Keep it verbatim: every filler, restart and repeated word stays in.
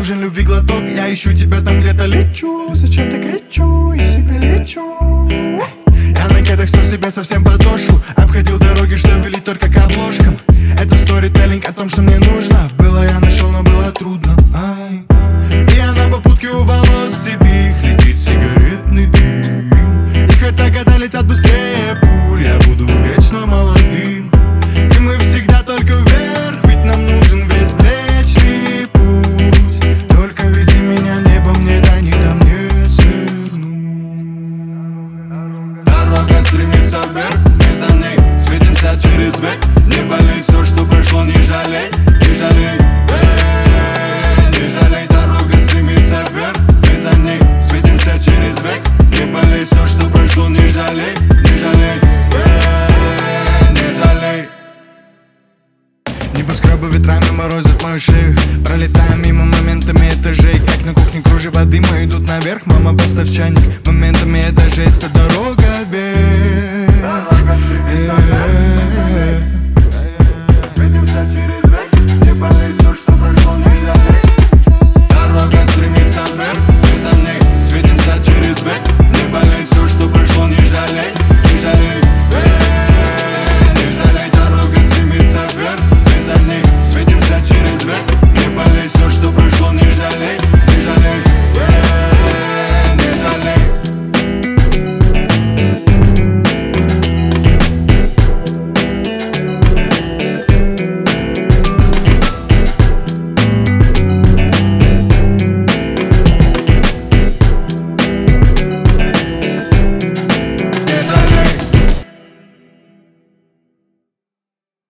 нужен любви глоток. Я ищу тебя там где-то, лечу, зачем-то кричу и себе лечу. Я на кедах, что себе совсем подошву. Обходил дороги, что вели только к обложкам. Это сторителлинг о том, что мне нужно было. Я нашел, но было трудно. Ай. И я на попутке у волос седых, летит сигаретный дым. И хотя года летят быстрее пуль, я буду вечно молодым. И мы всегда только вверх, ведь нам нужен весь Млечный Путь. Только веди меня небом, не дай, не там не сверну. Дорога стремится вверх, мы за ней светимся через век. Не болей, все, что прошло, не жалей, не жалей, эй, не жалей. Дорога стремится вверх, мы за ней светимся через век. Не болей, все, что прошло, не жалей, не жалей, эй, не жалей. Небоскребы ветрами морозят мою шею. Пролетаем мимо моментами этажей. Как на кухне кружева дыма идут наверх. Мама, поставь чайник. Моментами этажей, вся дорога вверх.